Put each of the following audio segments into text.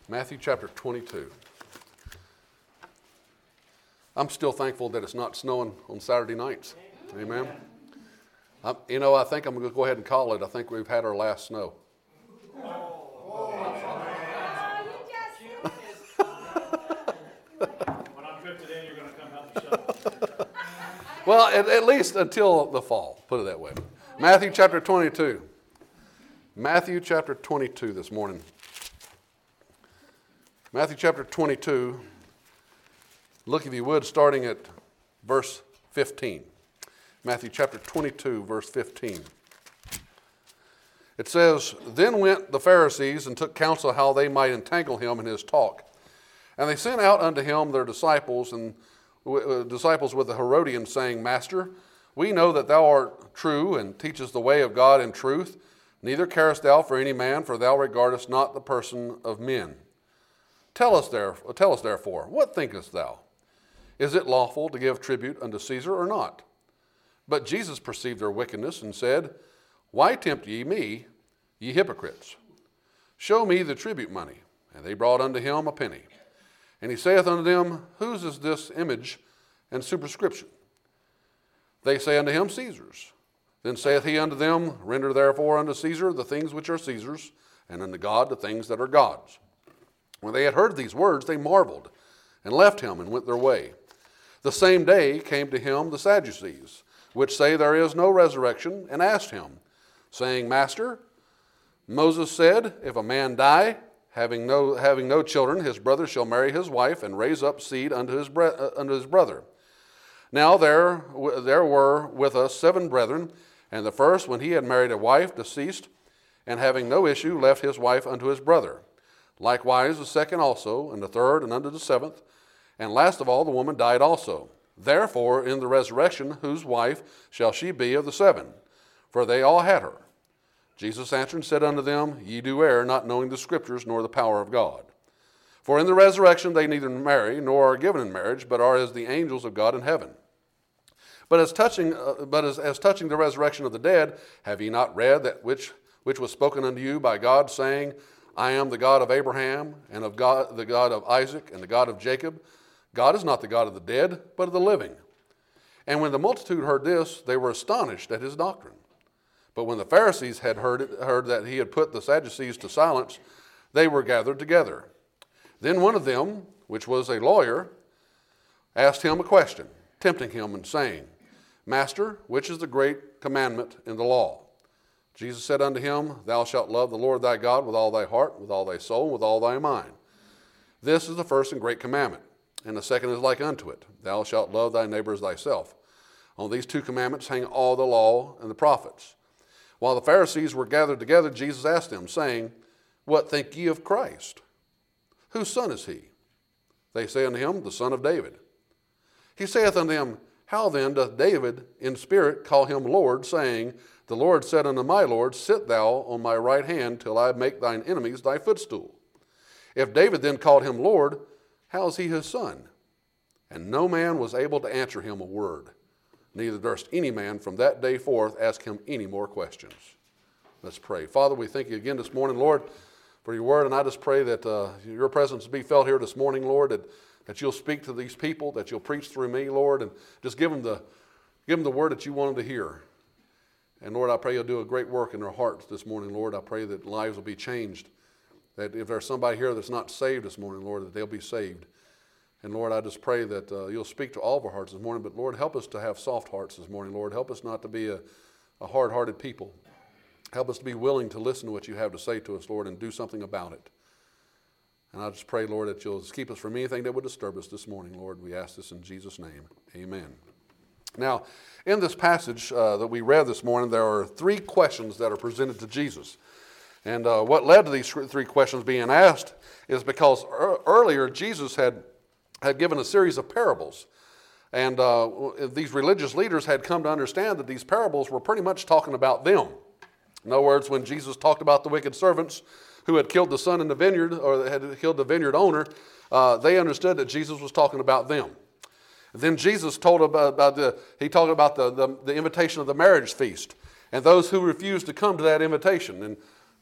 Matthew chapter 22. I'm still thankful that it's not snowing on Saturday nights. Amen. I think I'm going to go ahead and call it. I think we've had our last snow. When I'm drifted in, you're going to come help me shovel. Well, at least until the fall, put it that way. Matthew chapter 22. Matthew chapter 22 this morning. Matthew chapter 22, look if you would, starting at verse 15. Matthew chapter 22, verse 15. It says, "Then went the Pharisees and took counsel how they might entangle him in his talk. And they sent out unto him their disciples, and disciples with the Herodians, saying, Master, we know that thou art true, and teachest the way of God in truth. Neither carest thou for any man, for thou regardest not the person of men. Tell us therefore, what thinkest thou? Is it lawful to give tribute unto Caesar or not? But Jesus perceived their wickedness, and said, Why tempt ye me, ye hypocrites? Show me the tribute money. And they brought unto him a penny. And he saith unto them, Whose is this image and superscription? They say unto him, Caesar's. Then saith he unto them, Render therefore unto Caesar the things which are Caesar's, and unto God the things that are God's. When they had heard these words, they marveled, and left him, and went their way. The same day came to him the Sadducees, which say there is no resurrection, and asked him, saying, Master, Moses said, If a man die, having no children, his brother shall marry his wife, and raise up seed unto his brother. Now there were with us 7 brethren, and the first, when he had married a wife, deceased, and having no issue, left his wife unto his brother. Likewise the second also, and the third, and unto the 7th. And last of all the woman died also. Therefore in the resurrection whose wife shall she be of the 7? For they all had her. Jesus answered and said unto them, Ye do err, not knowing the Scriptures, nor the power of God. For in the resurrection they neither marry, nor are given in marriage, but are as the angels of God in heaven. But as touching the resurrection of the dead, have ye not read that which was spoken unto you by God, saying, I am the God of Abraham, and of God, the God of Isaac, and the God of Jacob. God is not the God of the dead, but of the living. And when the multitude heard this, they were astonished at his doctrine. But when the Pharisees had heard that he had put the Sadducees to silence, they were gathered together. Then one of them, which was a lawyer, asked him a question, tempting him and saying, Master, which is the great commandment in the law? Jesus said unto him, Thou shalt love the Lord thy God with all thy heart, with all thy soul, and with all thy mind. This is the first and great commandment. And the second is like unto it. Thou shalt love thy neighbor as thyself. On these 2 commandments hang all the law and the prophets. While the Pharisees were gathered together, Jesus asked them, saying, What think ye of Christ? Whose son is he? They say unto him, The son of David. He saith unto them, How then doth David in spirit call him Lord, saying, The Lord said unto my Lord, Sit thou on my right hand, till I make thine enemies thy footstool. If David then called him Lord, how is he his son? And no man was able to answer him a word. Neither durst any man from that day forth ask him any more questions. Let's pray. Father, we thank you again this morning, Lord, for your word. And I just pray that your presence be felt here this morning, Lord, that you'll speak to these people, that you'll preach through me, Lord, and just give them the word that you want them to hear. And Lord, I pray you'll do a great work in their hearts this morning, Lord. I pray that lives will be changed, that if there's somebody here that's not saved this morning, Lord, that they'll be saved. And Lord, I just pray that you'll speak to all of our hearts this morning, but Lord, help us to have soft hearts this morning, Lord. Help us not to be a hard-hearted people. Help us to be willing to listen to what you have to say to us, Lord, and do something about it. And I just pray, Lord, that you'll keep us from anything that would disturb us this morning, Lord. We ask this in Jesus' name. Amen. Now, in this passage that we read this morning, there are 3 questions that are presented to Jesus. And what led to these 3 questions being asked is because earlier Jesus had given a series of parables. And these religious leaders had come to understand that these parables were pretty much talking about them. In other words, when Jesus talked about the wicked servants who had killed the son in the vineyard, or had killed the vineyard owner, they understood that Jesus was talking about them. Then Jesus talked about the invitation of the marriage feast, and those who refused to come to that invitation. And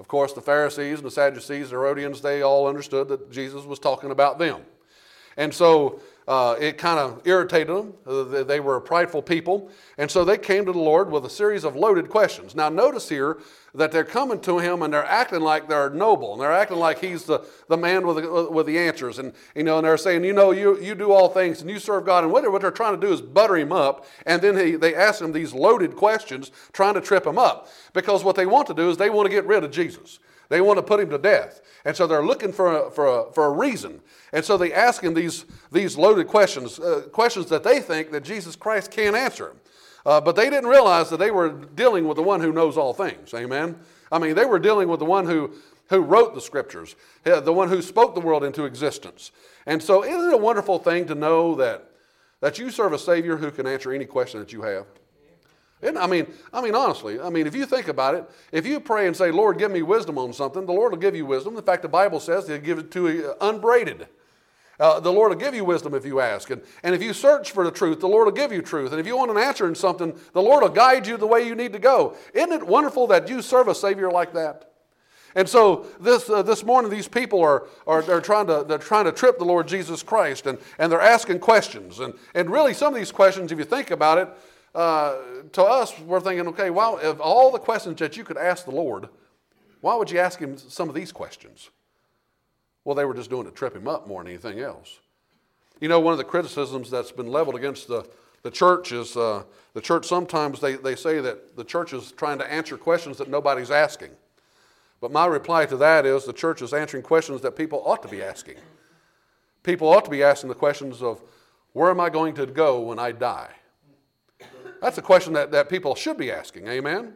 Of course, the Pharisees and the Sadducees, the Herodians, they all understood that Jesus was talking about them. And so it kind of irritated them. They were a prideful people. And so they came to the Lord with a series of loaded questions. Now notice here that they're coming to him and they're acting like they're noble. And they're acting like he's the man with the answers. And, and they're saying, you do all things and you serve God. And what they're trying to do is butter him up. And then they ask him these loaded questions trying to trip him up. Because what they want to do is they want to get rid of Jesus. They want to put him to death. And so they're looking for a reason. And so they ask him these loaded questions, questions that they think that Jesus Christ can't answer. But they didn't realize that they were dealing with the one who knows all things. Amen? I mean, they were dealing with the one who wrote the scriptures, the one who spoke the world into existence. And so isn't it a wonderful thing to know that you serve a Savior who can answer any question that you have? I mean, honestly, if you think about it, if you pray and say, Lord, give me wisdom on something, the Lord will give you wisdom. In fact, the Bible says he'll give it to you unbraided. The Lord will give you wisdom if you ask. And if you search for the truth, the Lord will give you truth. And if you want an answer in something, the Lord will guide you the way you need to go. Isn't it wonderful that you serve a Savior like that? And so this morning, these people are trying to trip the Lord Jesus Christ, and they're asking questions. And really, some of these questions, if you think about it, to us, we're thinking, okay, well, of all the questions that you could ask the Lord, why would you ask him some of these questions? Well, they were just doing it to trip him up more than anything else. One of the criticisms that's been leveled against the church is the church sometimes they say that the church is trying to answer questions that nobody's asking. But my reply to that is the church is answering questions that people ought to be asking. People ought to be asking the questions of, where am I going to go when I die? That's a question that people should be asking, amen?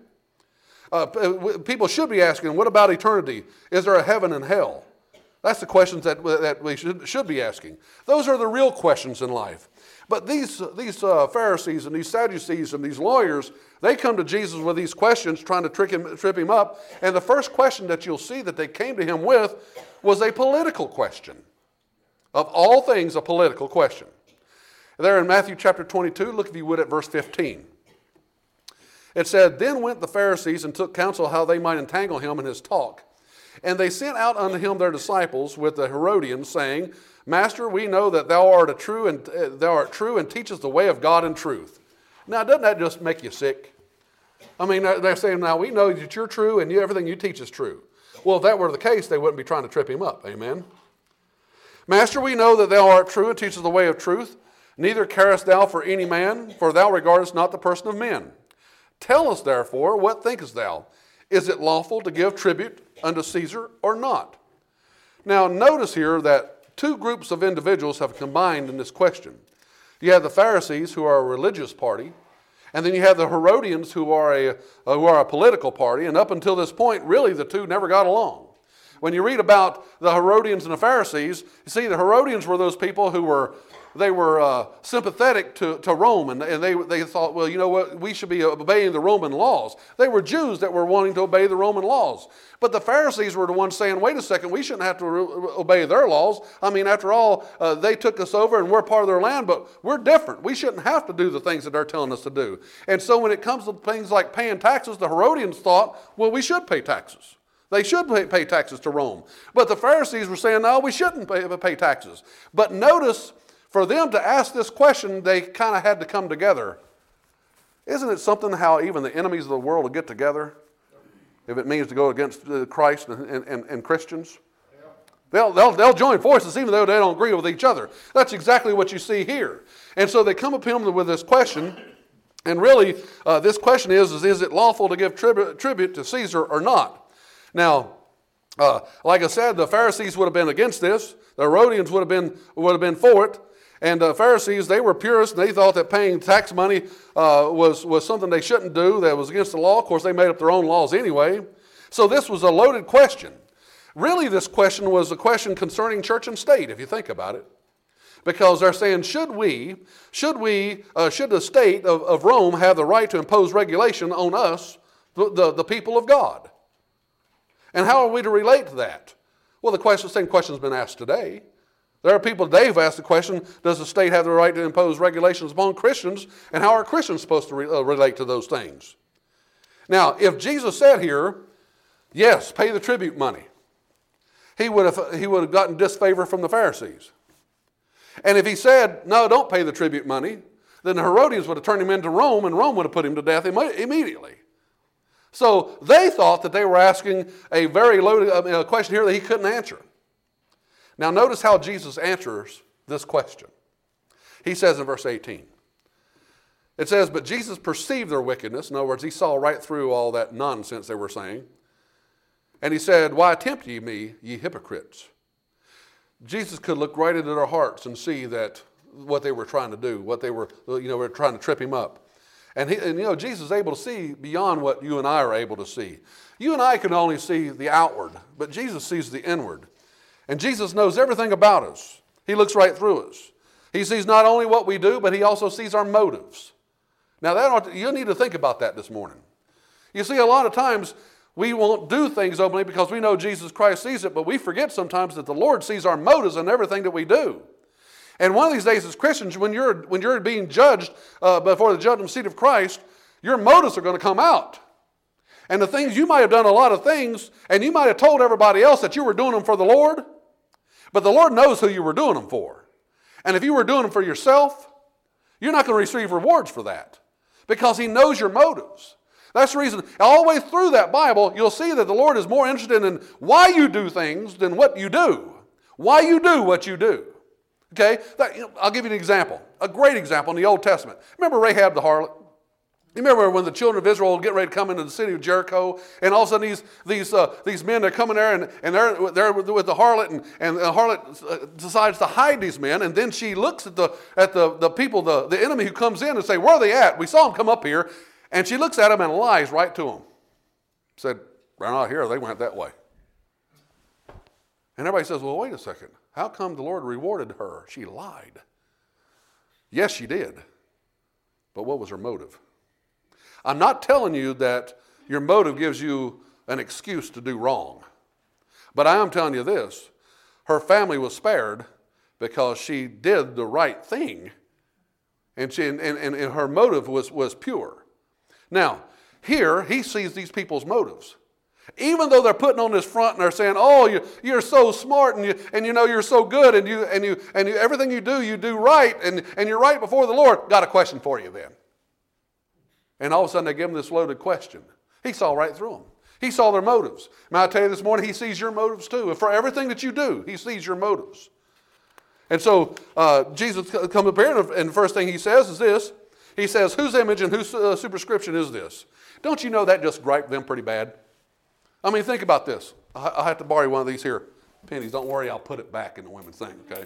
People should be asking, what about eternity? Is there a heaven and hell? That's the questions that we should be asking. Those are the real questions in life. But these Pharisees and these Sadducees and these lawyers, they come to Jesus with these questions trying to trip him up. And the first question that you'll see that they came to him with was a political question. Of all things, a political question. There in Matthew chapter 22, look if you would at verse 15. It said, Then went the Pharisees and took counsel how they might entangle him in his talk. And they sent out unto him their disciples with the Herodians, saying, Master, we know that thou art true and teachest the way of God in truth. Now, doesn't that just make you sick? They're saying, now we know that you're true and everything you teach is true. Well, if that were the case, they wouldn't be trying to trip him up. Amen? Master, we know that thou art true and teachest the way of truth. Neither carest thou for any man, for thou regardest not the person of men. Tell us, therefore, what thinkest thou? Is it lawful to give tribute unto Caesar or not? Now, notice here that two groups of individuals have combined in this question. You have the Pharisees, who are a religious party, and then you have the Herodians, who are a political party. And up until this point, really, the two never got along. When you read about the Herodians and the Pharisees, you see the Herodians were those people who were sympathetic to Rome, and they thought, well, you know what, we should be obeying the Roman laws. They were Jews that were wanting to obey the Roman laws. But the Pharisees were the ones saying, wait a second, we shouldn't have to obey their laws. After all, they took us over and we're part of their land, but we're different. We shouldn't have to do the things that they're telling us to do. And so when it comes to things like paying taxes, the Herodians thought, well, we should pay taxes. They should pay taxes to Rome. But the Pharisees were saying, no, we shouldn't pay taxes. But notice, for them to ask this question, they kind of had to come together. Isn't it something how even the enemies of the world will get together if it means to go against Christ and Christians? They'll join forces even though they don't agree with each other. That's exactly what you see here. And so they come up to him with this question. And really, this question is it lawful to give tribute to Caesar or not? Now, like I said, the Pharisees would have been against this. The Herodians would have been for it. And the Pharisees, they were purists, and they thought that paying tax money was something they shouldn't do, that was against the law. Of course, they made up their own laws anyway. So this was a loaded question. Really, this question was a question concerning church and state, if you think about it. Because they're saying, should the state of Rome have the right to impose regulation on us, the people of God? And how are we to relate to that? Well, the same question has been asked today. There are people today who've asked the question, does the state have the right to impose regulations upon Christians? And how are Christians supposed to relate to those things? Now, if Jesus said here Yes, pay the tribute money. He would have gotten disfavor from the Pharisees. And if he said, no, don't pay the tribute money, then the Herodians would have turned him into Rome, and Rome would have put him to death immediately. So they thought that they were asking a very loaded question here that he couldn't answer. Now notice how Jesus answers this question. He says in verse 18, it says, but Jesus perceived their wickedness. In other words, he saw right through all that nonsense they were saying. And he said, why tempt ye me, ye hypocrites? Jesus could look right into their hearts and see that what they were trying to do, what they were, were trying to trip him up. And Jesus is able to see beyond what you and I are able to see. You and I can only see the outward, but Jesus sees the inward. And Jesus knows everything about us. He looks right through us. He sees not only what we do, but he also sees our motives. Now, you need to think about that this morning. You see, a lot of times we won't do things openly because we know Jesus Christ sees it, but we forget sometimes that the Lord sees our motives in everything that we do. And one of these days as Christians, when you're being judged before the judgment seat of Christ, your motives are going to come out. And the things, you might have done a lot of things, and you might have told everybody else that you were doing them for the Lord, but the Lord knows who you were doing them for. And if you were doing them for yourself, you're not going to receive rewards for that because he knows your motives. That's the reason, all the way through that Bible, you'll see that the Lord is more interested in why you do things than what you do. Why you do what you do. Okay? I'll give you an example. A great example in the Old Testament. Remember Rahab the harlot? You remember when the children of Israel were getting ready to come into the city of Jericho, and all of a sudden these men are coming there, and they're with the harlot, and the harlot decides to hide these men, and then she looks at the people, the enemy who comes in and say, where are they at? We saw them come up here. And she looks at them and lies right to them. Said, they're not here, they went that way. And everybody says, well, wait a second. How come the Lord rewarded her? She lied. Yes, she did. But what was her motive? I'm not telling you that your motive gives you an excuse to do wrong. But I am telling you this. Her family was spared because she did the right thing. And her motive was pure. Now, here, he sees these people's motives. Even though they're putting on this front and they're saying, oh, you're so smart and you're so good and everything you do right and you're right before the Lord. Got a question for you then. And all of a sudden they give him this loaded question. He saw right through them. He saw their motives. May I tell you this morning, he sees your motives too. And for everything that you do, he sees your motives. And so Jesus comes up here and the first thing he says is this. He says, whose image and whose superscription is this? Don't you know that just griped them pretty bad? I mean, think about this. I'll have to borrow one of these here pennies. Don't worry, I'll put it back in the women's thing, okay?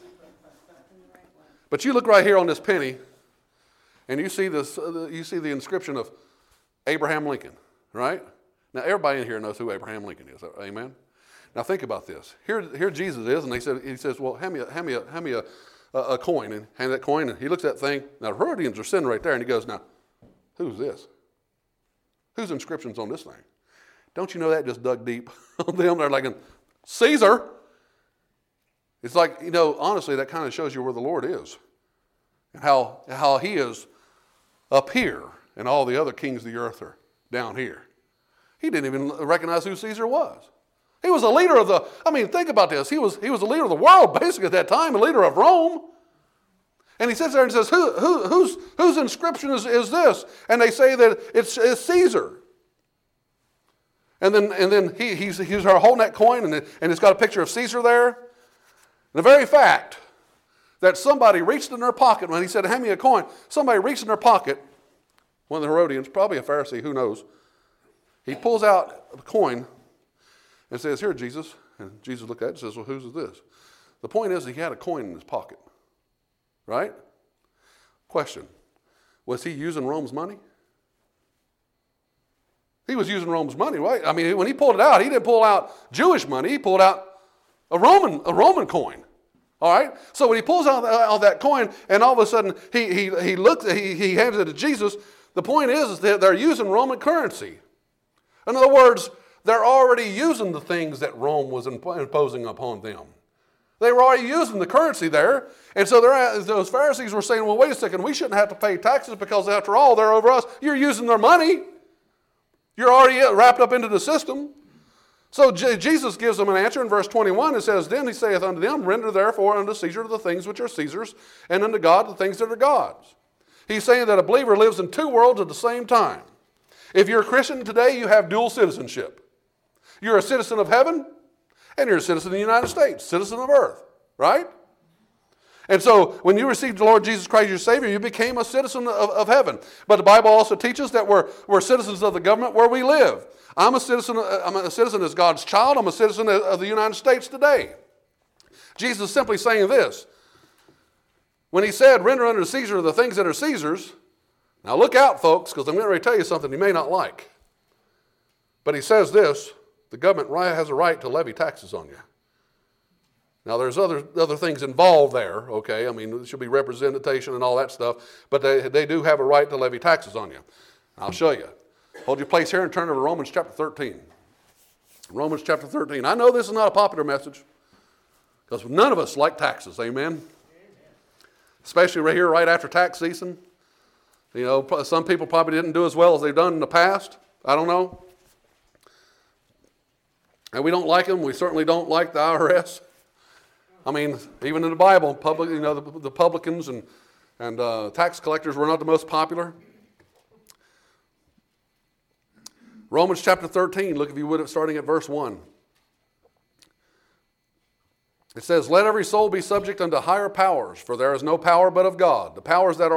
But you look right here on this penny, and you see this. You see the inscription of Abraham Lincoln, right? Now, everybody in here knows who Abraham Lincoln is, amen? Now, think about this. Here Jesus is, and he says, well, hand me a coin, and hand that coin, and he looks at that thing. Now, the Herodians are sitting right there, and he goes, now, who's this? Whose inscription's on this thing? Don't you know that just dug deep on them? They're like, Caesar. It's like, honestly, that kind of shows you where the Lord is and how he is up here, and all the other kings of the earth are down here. He didn't even recognize who Caesar was. He was a leader of think about this. He was a leader of the world, basically, at that time, a leader of Rome. And he sits there and says, whose inscription is this? And they say that it's Caesar. And then he's holding that coin, and it's got a picture of Caesar there. And the very fact that somebody reached in their pocket, when he said, hand me a coin, somebody reached in their pocket, one of the Herodians, probably a Pharisee, who knows. He pulls out a coin and says, here, Jesus. And Jesus looked at it and says, well, whose is this? The point is he had a coin in his pocket, right? Question, was he using Rome's money? He was using Rome's money, right? I mean, when he pulled it out, he didn't pull out Jewish money. He pulled out a Roman coin. All right? So when he pulls out that coin, and all of a sudden he hands it to Jesus, the point is that they're using Roman currency. In other words, they're already using the things that Rome was imposing upon them. They were already using the currency there. And so those Pharisees were saying, well, wait a second, we shouldn't have to pay taxes because after all, they're over us. You're using their money. You're already wrapped up into the system. So Jesus gives them an answer in verse 21. It says, then he saith unto them, render therefore unto Caesar the things which are Caesar's, and unto God the things that are God's. He's saying that a believer lives in two worlds at the same time. If you're a Christian today, you have dual citizenship. You're a citizen of heaven, and you're a citizen of the United States, citizen of earth, right? And so when you received the Lord Jesus Christ, your Savior, you became a citizen of heaven. But the Bible also teaches that we're citizens of the government where we live. I'm a citizen as God's child. I'm a citizen of the United States today. Jesus is simply saying this. When he said, render unto Caesar the things that are Caesar's, now look out, folks, because I'm going to tell you something you may not like. But he says this, the government has a right to levy taxes on you. Now, there's other things involved there, okay? I mean, there should be representation and all that stuff, but they do have a right to levy taxes on you. I'll show you. Hold your place here and turn over to Romans chapter 13. Romans chapter 13. I know this is not a popular message, because none of us like taxes, amen? Especially right here, right after tax season. You know, some people probably didn't do as well as they've done in the past. I don't know. And we don't like them. We certainly don't like the IRS. I mean, even in the Bible, the publicans and tax collectors were not the most popular. Romans chapter 13, look if you would, starting at verse 1. It says, let every soul be subject unto higher powers, for there is no power but of God. The powers that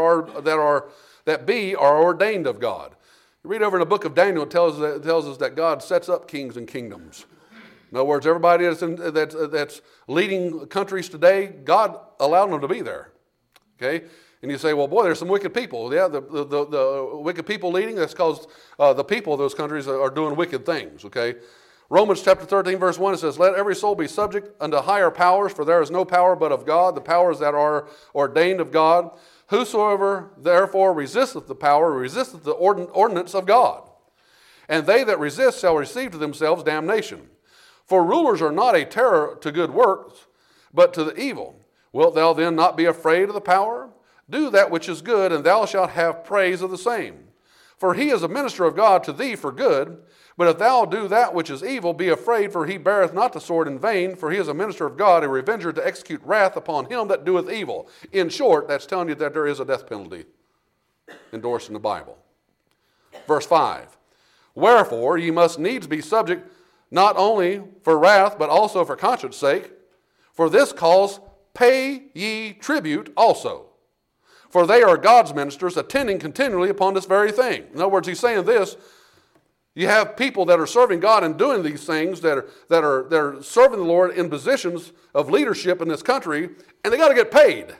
be are ordained of God. You read over in the book of Daniel, it tells us that God sets up kings and kingdoms. In other words, everybody that's leading countries today, God allowed them to be there. Okay? And you say, well, boy, there's some wicked people. Yeah, the wicked people leading, that's because the people of those countries are doing wicked things. Okay? Romans chapter 13, verse 1, it says, let every soul be subject unto higher powers, for there is no power but of God, the powers that are ordained of God. Whosoever therefore resisteth the power, resisteth the ordinance of God. And they that resist shall receive to themselves damnation. For rulers are not a terror to good works, but to the evil. Wilt thou then not be afraid of the power? Do that which is good, and thou shalt have praise of the same. For he is a minister of God to thee for good. But if thou do that which is evil, be afraid, for he beareth not the sword in vain, for he is a minister of God, a revenger to execute wrath upon him that doeth evil. In short, that's telling you that there is a death penalty endorsed in the Bible. Verse 5, wherefore ye must needs be subject, not only for wrath, but also for conscience sake. For this cause pay ye tribute also. For they are God's ministers, attending continually upon this very thing. In other words, he's saying this. You have people that are serving God and doing these things, that are serving the Lord in positions of leadership in this country, and they got to get paid.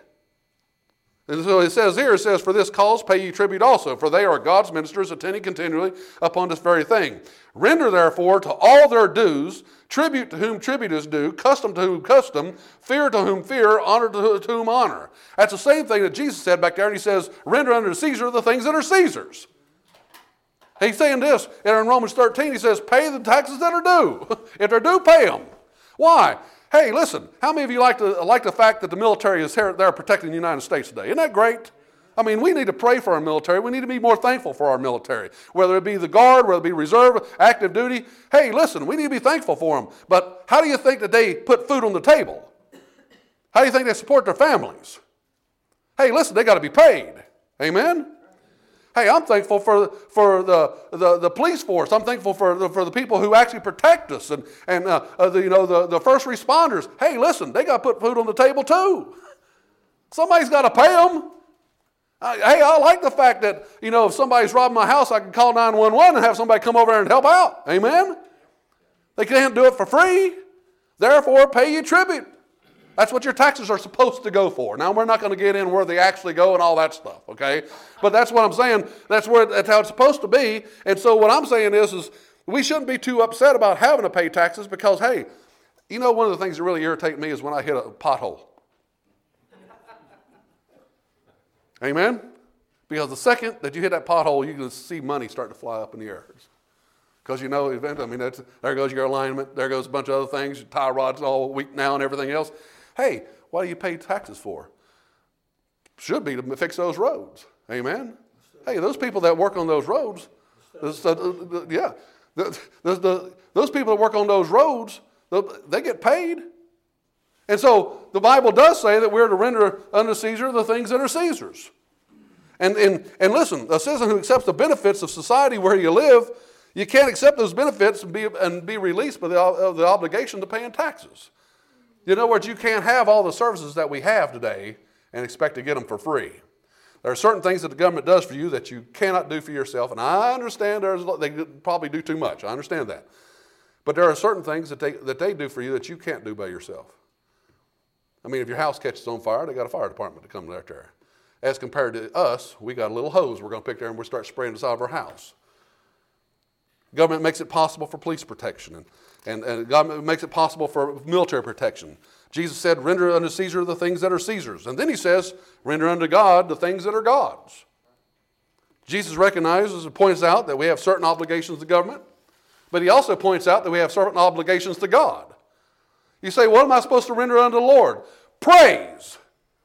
And so it says here, it says, for this cause pay ye tribute also, for they are God's ministers, attending continually upon this very thing. Render therefore to all their dues, tribute to whom tribute is due, custom to whom custom, fear to whom fear, honor to whom honor. That's the same thing that Jesus said back there, and he says, render unto Caesar the things that are Caesar's. He's saying this, and in Romans 13, he says, pay the taxes that are due. If they're due, pay them. Why? Hey, listen, how many of you like the fact that the military is there protecting the United States today? Isn't that great? I mean, we need to pray for our military. We need to be more thankful for our military, whether it be the Guard, whether it be reserve, active duty. Hey, listen, we need to be thankful for them. But how do you think that they put food on the table? How do you think they support their families? Hey, listen, they got to be paid. Amen? Hey, I'm thankful for the police force. I'm thankful for the people who actually protect us and the first responders. Hey, listen, they got to put food on the table too. Somebody's got to pay them. Hey, I like the fact that, if somebody's robbing my house, I can call 911 and have somebody come over there and help out. Amen? They can't do it for free. Therefore, pay you tribute. That's what your taxes are supposed to go for. Now, we're not going to get in where they actually go and all that stuff, okay? But that's what I'm saying. That's how it's supposed to be. And so what I'm saying is we shouldn't be too upset about having to pay taxes because, hey, one of the things that really irritate me is when I hit a pothole. Amen? Because the second that you hit that pothole, you can see money start to fly up in the air. Because there goes your alignment, there goes a bunch of other things, your tie rod's all weak now and everything else. Hey, what do you pay taxes for? Should be to fix those roads. Amen? Hey, those people that work on those roads, Those people that work on those roads, they get paid. And so the Bible does say that we're to render unto Caesar the things that are Caesar's. And listen, a citizen who accepts the benefits of society where you live, you can't accept those benefits and be released by the obligation to pay in taxes. In other words, you can't have all the services that we have today and expect to get them for free. There are certain things that the government does for you that you cannot do for yourself, and I understand they probably do too much. I understand that. But there are certain things that they do for you that you can't do by yourself. I mean, if your house catches on fire, they got a fire department to come there. As compared to us, we got a little hose we're going to pick there and we'll start spraying the side of our house. Government makes it possible for police protection, and government makes it possible for military protection. Jesus said, render unto Caesar the things that are Caesar's. And then he says, render unto God the things that are God's. Jesus recognizes and points out that we have certain obligations to government, but he also points out that we have certain obligations to God. You say, what am I supposed to render unto the Lord? Praise.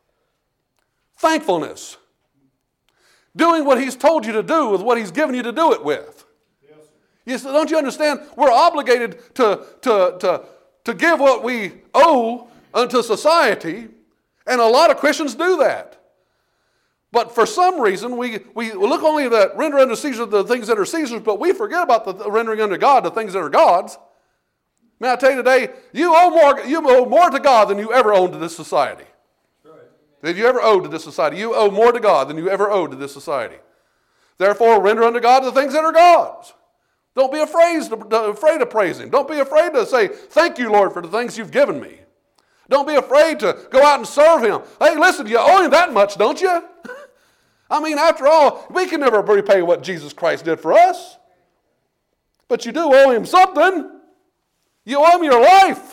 Thankfulness. Doing what he's told you to do with what he's given you to do it with. Yes. Don't you understand? We're obligated to give what we owe unto society, and a lot of Christians do that. But for some reason, we look only at that render unto Caesar the things that are Caesar's, but we forget about the rendering unto God the things that are God's. May I tell you today, you owe more to God than you ever owed to this society. That you ever owed to this society. You owe more to God than you ever owed to this society. Therefore, render unto God the things that are God's. Don't be afraid to praise him. Don't be afraid to say, thank you, Lord, for the things you've given me. Don't be afraid to go out and serve him. Hey, listen, you owe him that much, don't you? I mean, after all, we can never repay what Jesus Christ did for us. But you do owe him something. You owe him your life.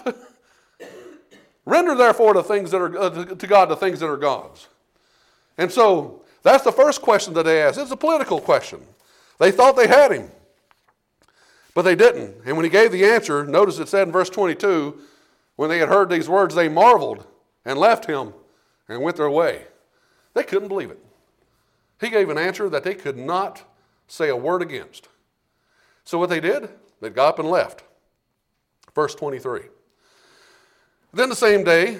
Render, therefore, to God the things that are God's. And so, that's the first question that they asked. It's a political question. They thought they had him, but they didn't. And when he gave the answer, notice it said in verse 22, when they had heard these words, they marveled and left him and went their way. They couldn't believe it. He gave an answer that they could not say a word against. So what they did, they got up and left. Verse 23. Then the same day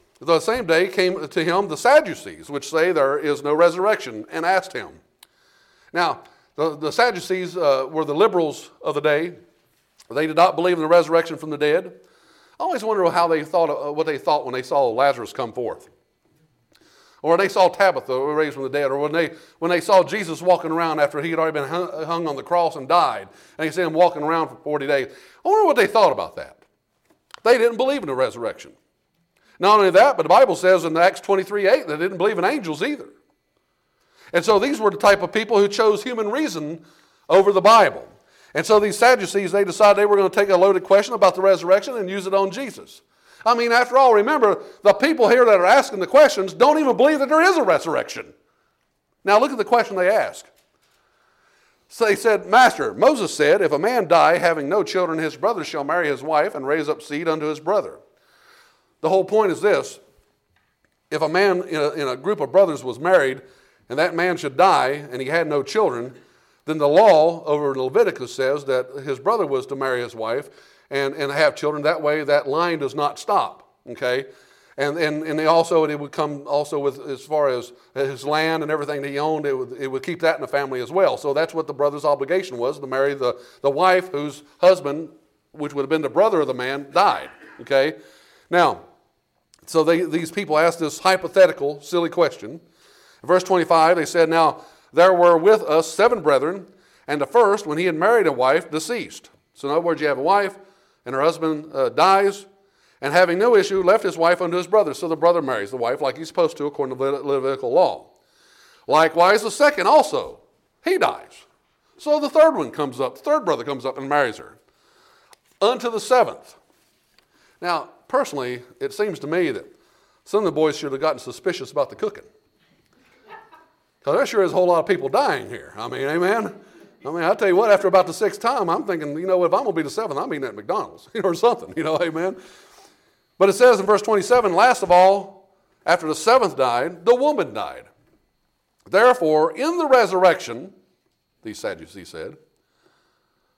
came to him the Sadducees, which say there is no resurrection, and asked him. Now, the Sadducees were the liberals of the day. They did not believe in the resurrection from the dead. I always wonder how they thought, what they thought when they saw Lazarus come forth. Or when they saw Tabitha raised from the dead, or when they saw Jesus walking around after he had already been hung on the cross and died, and they see him walking around for 40 days. I wonder what they thought about that. They didn't believe in the resurrection. Not only that, but the Bible says in Acts 23:8 they didn't believe in angels either. And so these were the type of people who chose human reason over the Bible. And so these Sadducees, they decided they were going to take a loaded question about the resurrection and use it on Jesus. I mean, after all, remember, the people here that are asking the questions don't even believe that there is a resurrection. Now look at the question they ask. So they said, Master, Moses said, if a man die having no children, his brother shall marry his wife and raise up seed unto his brother. The whole point is this. If a man in a group of brothers was married and that man should die and he had no children, then the law over Leviticus says that his brother was to marry his wife and have children. That way that line does not stop, okay? And it would come also with, as far as his land and everything that he owned, it would keep that in the family as well. So that's what the brother's obligation was, to marry the wife whose husband, which would have been the brother of the man, died. Okay? Now, so these people asked this hypothetical, silly question. In verse 25, they said, Now there were with us 7 brethren, and the first, when he had married a wife, deceased. So in other words, you have a wife, and her husband dies, and having no issue, left his wife unto his brother. So the brother marries the wife like he's supposed to according to Levitical law. Likewise, the second also, he dies. So the third one comes up, the third brother comes up and marries her. Unto the 7th. Now, personally, it seems to me that some of the boys should have gotten suspicious about the cooking. Because there sure is a whole lot of people dying here. I mean, amen? I mean, I'll tell you what, after about the 6th time, I'm thinking, if I'm going to be the 7th, I'm eating at McDonald's, or something, amen? But it says in verse 27, last of all, after the 7th died, the woman died. Therefore, in the resurrection, these Sadducees said,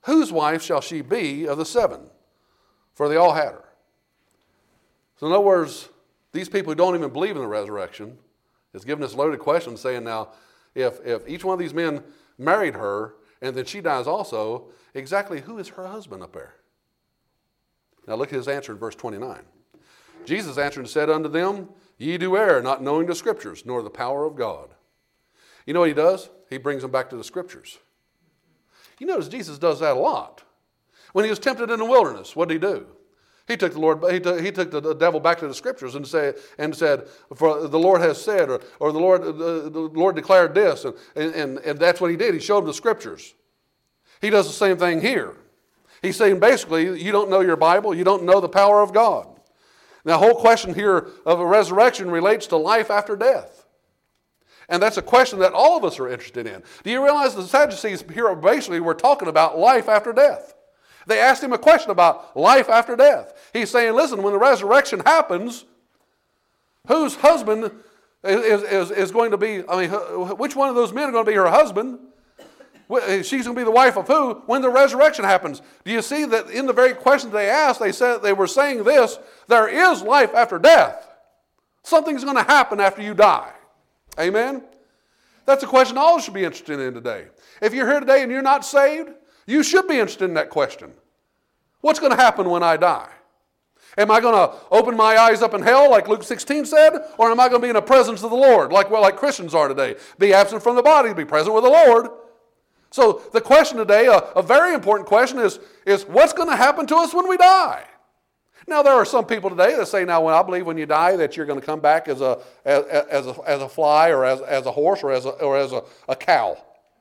whose wife shall she be of the 7? For they all had her. So in other words, these people who don't even believe in the resurrection is giving this loaded question saying, now, if each one of these men married her and then she dies also, exactly who is her husband up there? Now look at his answer in verse 29. Jesus answered and said unto them, Ye do err, not knowing the Scriptures, nor the power of God. You know what he does? He brings them back to the Scriptures. You notice Jesus does that a lot. When he was tempted in the wilderness, what did he do? He took the devil back to the Scriptures and said, for the Lord has said, or the Lord declared this, and that's what he did. He showed him the Scriptures. He does the same thing here. He's saying basically, you don't know your Bible, you don't know the power of God. Now, the whole question here of a resurrection relates to life after death. And that's a question that all of us are interested in. Do you realize the Sadducees here basically were talking about life after death? They asked him a question about life after death. He's saying, listen, when the resurrection happens, whose husband is going to be, which one of those men are going to be her husband? She's going to be the wife of who when the resurrection happens? Do you see that in the very questions they asked, they were saying this, there is life after death. Something's going to happen after you die. Amen? That's a question all should be interested in today. If you're here today and you're not saved, you should be interested in that question. What's going to happen when I die? Am I going to open my eyes up in hell like Luke 16 said? Or am I going to be in the presence of the Lord like Christians are today? Be absent from the body, be present with the Lord. So the question today, a very important question is what's going to happen to us when we die? Now there are some people today that say, now I believe when you die that you're going to come back as a fly or as a horse or as a cow.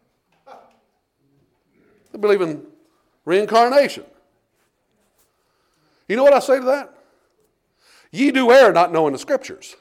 They believe in reincarnation. You know what I say to that? Ye do err not knowing the Scriptures.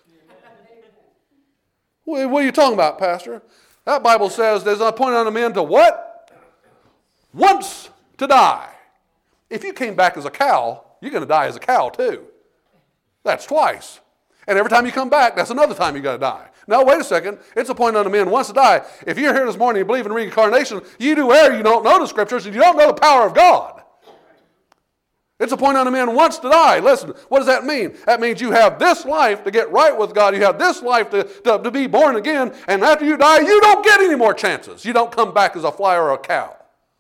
What are you talking about, Pastor? That Bible says there's an appointed unto men to what? Once to die. If you came back as a cow, you're going to die as a cow too. That's twice. And every time you come back, that's another time you got to die. Now, wait a second. It's appointed unto men once to die. If you're here this morning and you believe in reincarnation, you do err, you don't know the Scriptures, and you don't know the power of God. It's appointed unto men once to die. Listen, what does that mean? That means you have this life to get right with God. You have this life to be born again. And after you die, you don't get any more chances. You don't come back as a fly or a cow.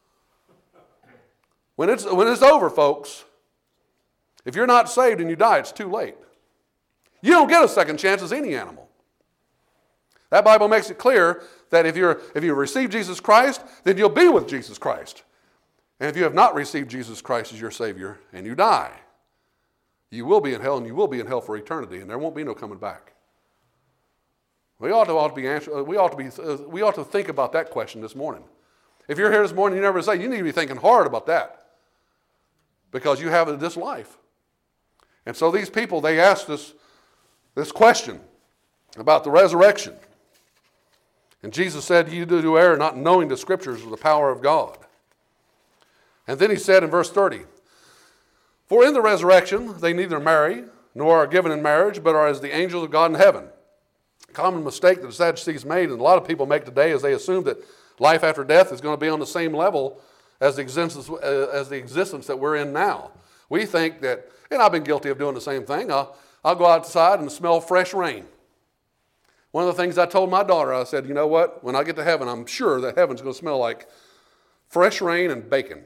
When it's over, folks, if you're not saved and you die, it's too late. You don't get a second chance as any animal. That Bible makes it clear that if you receive Jesus Christ, then you'll be with Jesus Christ. And if you have not received Jesus Christ as your Savior and you die, you will be in hell, and you will be in hell for eternity, and there won't be no coming back. We ought to think about that question this morning. If you're here this morning, you never say, you need to be thinking hard about that, because you have this life. And so these people, they asked this question about the resurrection. And Jesus said, ye do err, not knowing the Scriptures or the power of God. And then he said in verse 30, for in the resurrection they neither marry nor are given in marriage, but are as the angels of God in heaven. A common mistake that the Sadducees made, and a lot of people make today, is they assume that life after death is going to be on the same level as the existence that we're in now. We think that, and I've been guilty of doing the same thing, I'll go outside and smell fresh rain. One of the things I told my daughter, I said, you know what, when I get to heaven, I'm sure that heaven's going to smell like fresh rain and bacon.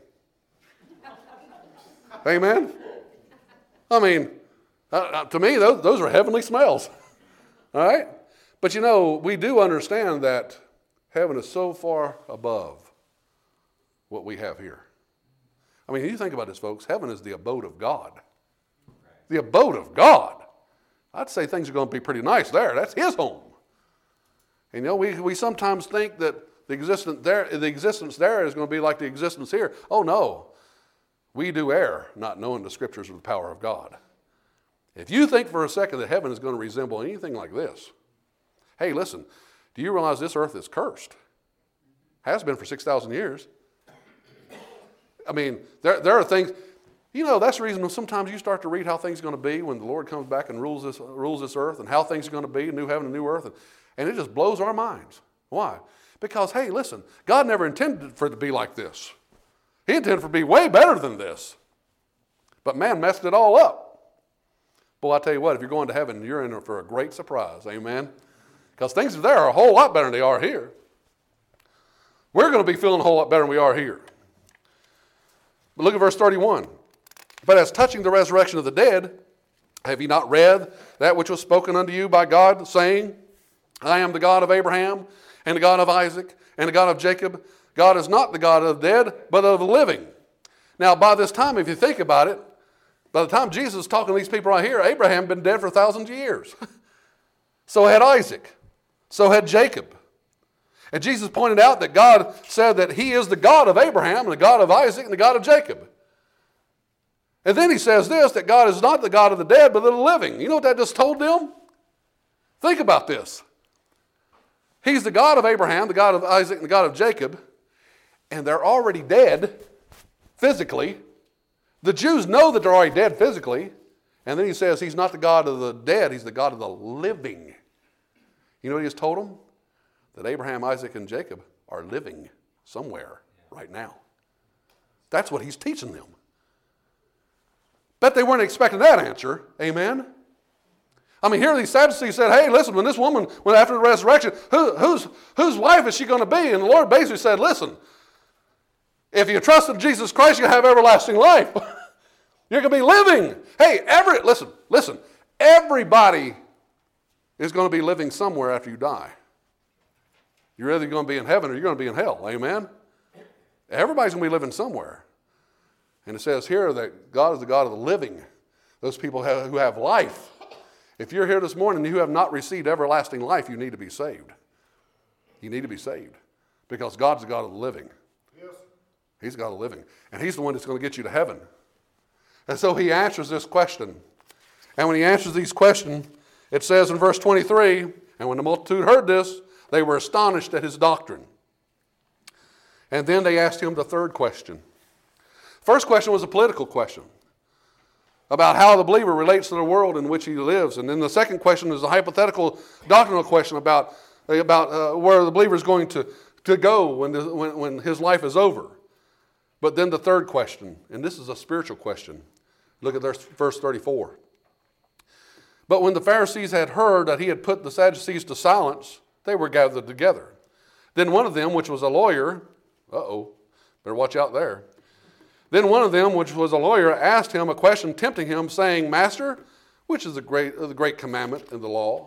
Amen? I mean, to me, those are heavenly smells. All right? But you know, we do understand that heaven is so far above what we have here. I mean, you think about this, folks. Heaven is the abode of God. The abode of God. I'd say things are going to be pretty nice there. That's His home. And you know, we sometimes think that the existence there is going to be like the existence here. Oh, no. We do err, not knowing the Scriptures of the power of God. If you think for a second that heaven is going to resemble anything like this, hey, listen, do you realize this earth is cursed? Has been for 6,000 years. I mean, there are things, you know, that's the reason sometimes you start to read how things are going to be when the Lord comes back and rules this earth, and how things are going to be, a new heaven and new earth, and it just blows our minds. Why? Because, hey, listen, God never intended for it to be like this. He intended for it to be way better than this. But man messed it all up. Boy, I tell you what, if you're going to heaven, you're in for a great surprise. Amen? Because things there are a whole lot better than they are here. We're going to be feeling a whole lot better than we are here. But look at verse 31. But as touching the resurrection of the dead, have ye not read that which was spoken unto you by God, saying, I am the God of Abraham, and the God of Isaac, and the God of Jacob. God is not the God of the dead, but of the living. Now, by this time, if you think about it, by the time Jesus is talking to these people right here, Abraham had been dead for thousands of years. So had Isaac. So had Jacob. And Jesus pointed out that God said that he is the God of Abraham, and the God of Isaac, and the God of Jacob. And then he says this, that God is not the God of the dead, but of the living. You know what that just told them? Think about this. He's the God of Abraham, the God of Isaac, and the God of Jacob, and they're already dead physically. The Jews know that they're already dead physically. And then he says he's not the God of the dead, he's the God of the living. You know what he just told them? That Abraham, Isaac, and Jacob are living somewhere right now. That's what he's teaching them. Bet they weren't expecting that answer. Amen? I mean, here these Sadducees said, hey, listen, when this woman went after the resurrection, whose wife is she going to be? And the Lord basically said, listen, if you trust in Jesus Christ, you'll have everlasting life. You're going to be living. Hey, listen, everybody is going to be living somewhere after you die. You're either going to be in heaven or you're going to be in hell. Amen? Everybody's going to be living somewhere. And it says here that God is the God of the living. Those people who have life. If you're here this morning and you have not received everlasting life, you need to be saved. You need to be saved. Because God's the God of the living. Yes. He's the God of the living. And he's the one that's going to get you to heaven. And so he answers this question. And when he answers these questions, it says in verse 23, and when the multitude heard this, they were astonished at his doctrine. And then they asked him the third question. First question was a political question about how the believer relates to the world in which he lives. And then the second question is a hypothetical doctrinal question about where the believer is going to go when his life is over. But then the third question, and this is a spiritual question. Look at verse 34. But when the Pharisees had heard that he had put the Sadducees to silence, they were gathered together. Then one of them, which was a lawyer, better watch out there. Then one of them, which was a lawyer, asked him a question, tempting him, saying, Master, which is the great commandment in the law?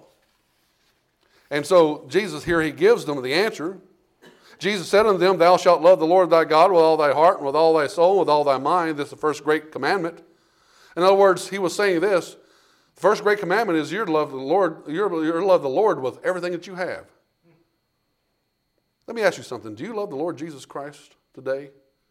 And so Jesus here, he gives them the answer. Jesus said unto them, Thou shalt love the Lord thy God with all thy heart, and with all thy soul, and with all thy mind. This is the first great commandment. In other words, he was saying this. The first great commandment is you're to love the Lord, you're to love the Lord with everything that you have. Let me ask you something. Do you love the Lord Jesus Christ today?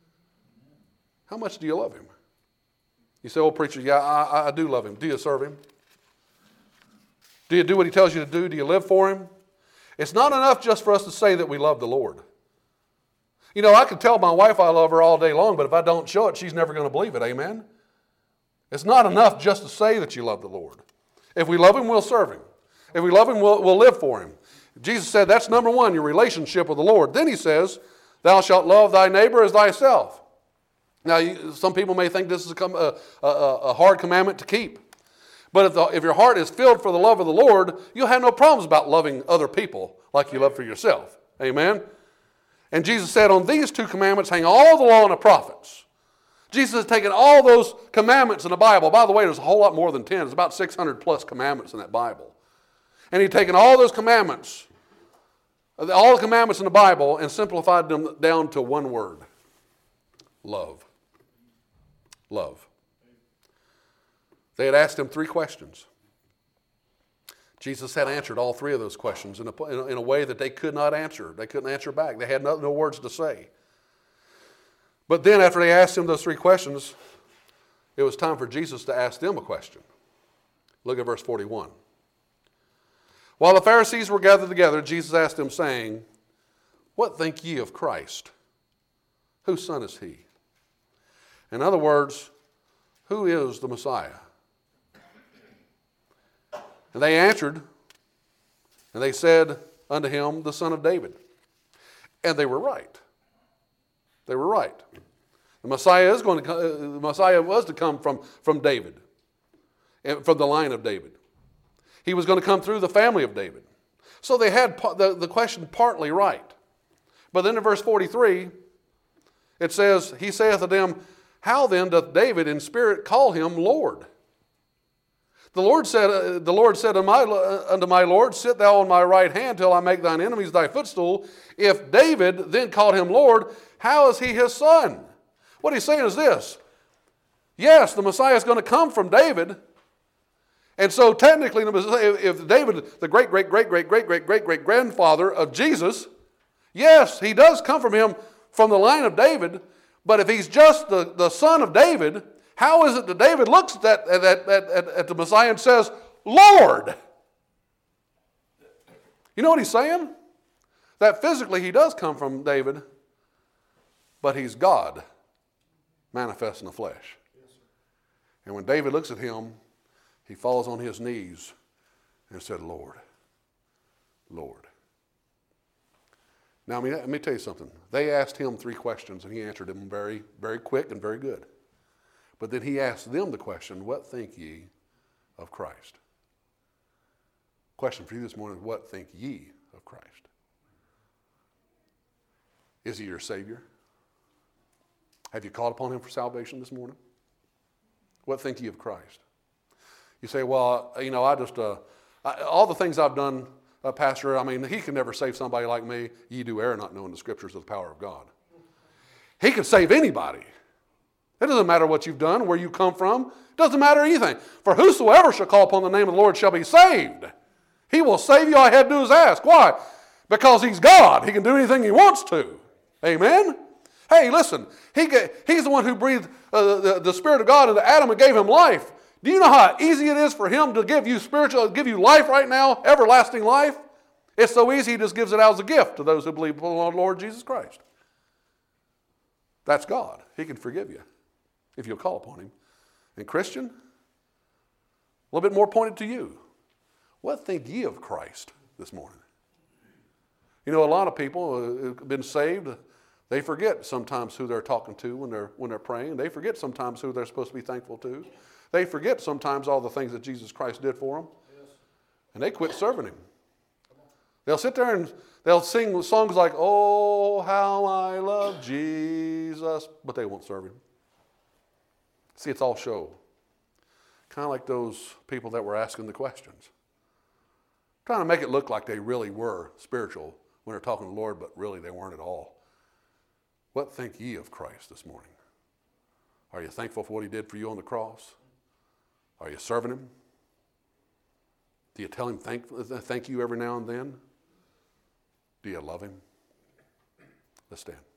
How much do you love him? You say, oh, preacher, yeah, I do love him. Do you serve him? Do you do what he tells you to do? Do you live for him? It's not enough just for us to say that we love the Lord. You know, I could tell my wife I love her all day long, but if I don't show it, she's never going to believe it. Amen? It's not enough just to say that you love the Lord. If we love him, we'll serve him. If we love him, we'll live for him. Jesus said that's number one, your relationship with the Lord. Then he says, thou shalt love thy neighbor as thyself. Now, some people may think this is a hard commandment to keep. But if your heart is filled for the love of the Lord, you'll have no problems about loving other people like you love for yourself. Amen? And Jesus said, on these two commandments hang all the law and the prophets. Jesus has taken all those commandments in the Bible. By the way, there's a whole lot more than 10. There's about 600 plus commandments in that Bible. And he's taken all those commandments, all the commandments in the Bible, and simplified them down to one word. Love. Love. They had asked him 3 questions. Jesus had answered all 3 of those questions in a way that they could not answer. They couldn't answer back. They had no words to say. But then after they asked him those 3 questions, it was time for Jesus to ask them a question. Look at verse 41. While the Pharisees were gathered together, Jesus asked them, saying, what think ye of Christ? Whose son is he? In other words, who is the Messiah? And they answered, and they said unto him, the son of David. And they were right. They were right. The Messiah was to come from David, from the line of David. He was going to come through the family of David. So they had the question partly right. But then in verse 43, it says, he saith to them, how then doth David in spirit call him Lord? The Lord said unto my Lord, sit thou on my right hand till I make thine enemies thy footstool. If David then called him Lord, how is he his son? What he's saying is this. Yes, the Messiah is going to come from David. And so technically, if David, the great-great-great-great-great-great-great-grandfather of Jesus, yes, he does come from him from the line of David. But if he's just the son of David, how is it that David looks at the Messiah and says, Lord? You know what he's saying? That physically he does come from David, but he's God manifest in the flesh. And when David looks at him, he falls on his knees and said, Lord, Lord. Now, let me tell you something. They asked him 3 questions, and he answered them very, very quick and very good. But then he asked them the question, what think ye of Christ? Question for you this morning, what think ye of Christ? Is he your Savior? Have you called upon him for salvation this morning? What think ye of Christ? You say, well, all the things I've done, Pastor, he can never save somebody like me. Ye do err not knowing the scriptures of the power of God. He can save anybody. It doesn't matter what you've done, where you come from. It doesn't matter anything. For whosoever shall call upon the name of the Lord shall be saved. He will save you. All I had to do is ask. Why? Because he's God. He can do anything he wants to. Amen? Hey, listen. He's the one who breathed the Spirit of God into Adam and gave him life. Do you know how easy it is for him to give you life right now, everlasting life? It's so easy, he just gives it out as a gift to those who believe on the Lord Jesus Christ. That's God. He can forgive you if you'll call upon him. And Christian, a little bit more pointed to you. What think ye of Christ this morning? You know, a lot of people who've been saved, they forget sometimes who they're talking to when they're praying. They forget sometimes who they're supposed to be thankful to. They forget sometimes all the things that Jesus Christ did for them. Yes. And they quit serving him. They'll sit there and they'll sing songs like, oh, how I love Jesus, but they won't serve him. See, it's all show. Kind of like those people that were asking the questions. Trying to make it look like they really were spiritual when they're talking to the Lord, but really they weren't at all. What think ye of Christ this morning? Are you thankful for what he did for you on the cross? Are you serving him? Do you tell him thank you every now and then? Do you love him? Let's stand.